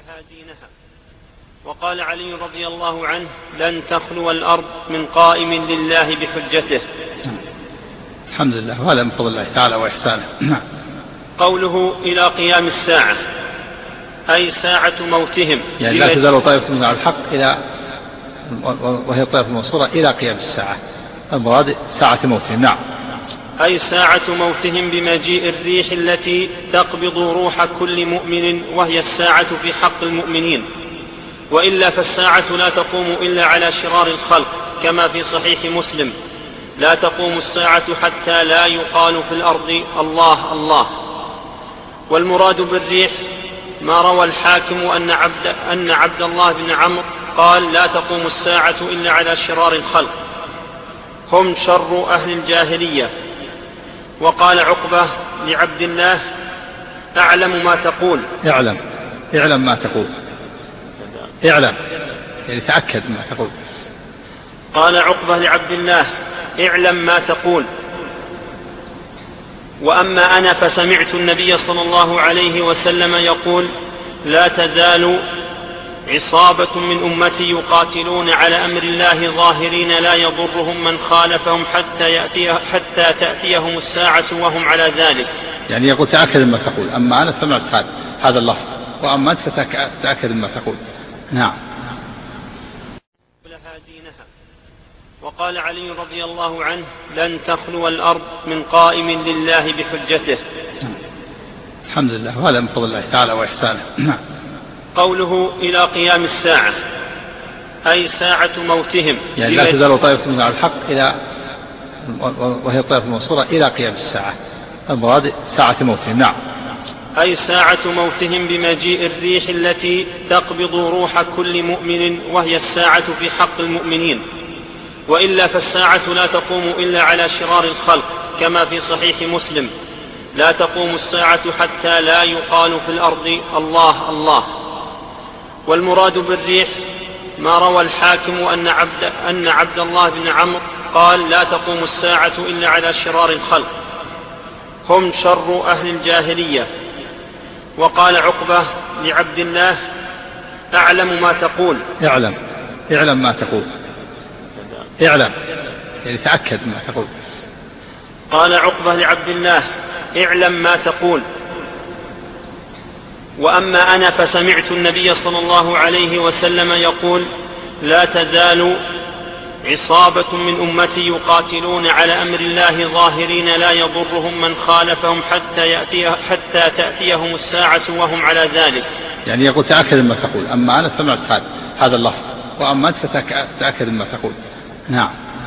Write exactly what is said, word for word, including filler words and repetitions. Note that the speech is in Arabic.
لها دينها. وقال علي رضي الله عنه: لن تخلو الأرض من قائم لله بحجته. الحمد لله، وهذا من فضل الله تعالى وإحسانه. قوله إلى قيام الساعة أي ساعة موتهم، يعني لا تزال طائفة من الحق إلى، وهي الطائفة المنصورة، إلى قيام الساعة، المراد ساعة موتهم. نعم. أي ساعة موتهم بمجيء الريح التي تقبض روح كل مؤمن، وهي الساعة في حق المؤمنين، وإلا فالساعة لا تقوم إلا على شرار الخلق، كما في صحيح مسلم: لا تقوم الساعة حتى لا يقال في الأرض الله الله. والمراد بالريح ما روى الحاكم أن عبد, أن عبد الله بن عمرو قال: لا تقوم الساعة إلا على شرار الخلق، هم شر أهل الجاهلية. وقال عقبة لعبد الله: أعلم ما تقول. اعلم اعلم ما تقول اعلم يعني تأكد ما تقول. قال عقبة لعبد الله: اعلم ما تقول. وأما أنا فسمعت النبي صلى الله عليه وسلم يقول: لا تزال عصابة من أمتي يقاتلون على أمر الله ظاهرين لا يضرهم من خالفهم حتى, يأتي حتى تأتيهم الساعة وهم على ذلك. يعني يقول تأكد ما تقول. أما أنا سمعت هذا هذا اللفظ، وأما أنت فتأكد ما تقول. نعم. وقال علي رضي الله عنه: لن تخلو الأرض من قائم لله بحجته. الحمد لله، وهذا من فضل الله تعالى وإحسانه. قوله إلى قيام الساعة أي ساعة موتهم، يعني لا تزال طائفة من الحق إلى، وهي الطائفة المنصورة، إلى قيام الساعة، المراد ساعة موتهم. نعم. أي ساعة موتهم بمجيء الريح التي تقبض روح كل مؤمن، وهي الساعة في حق المؤمنين، وإلا فالساعة لا تقوم إلا على شرار الخلق، كما في صحيح مسلم: لا تقوم الساعة حتى لا يقال في الأرض الله الله. والمراد بالريح ما روى الحاكم أن عبد, أن عبد الله بن عمرو قال: لا تقوم الساعة إلا على شرار الخلق، هم شر أهل الجاهلية. وقال عقبة لعبد الله: أعلم ما تقول. اعلم اعلم ما تقول اعلم يعني تأكد ما تقول. قال عقبة لعبد الله: اعلم ما تقول. وأما أنا فسمعت النبي صلى الله عليه وسلم يقول: لا تزال عصابة من أمتي يقاتلون على أمر الله ظاهرين لا يضرهم من خالفهم حتى, يأتي حتى تأتيهم الساعة وهم على ذلك. يعني يقول تأكد ما تقول. أما أنا سمعت هذا هذا اللفظ، وأما أنت فتأكد ما تقول. نعم.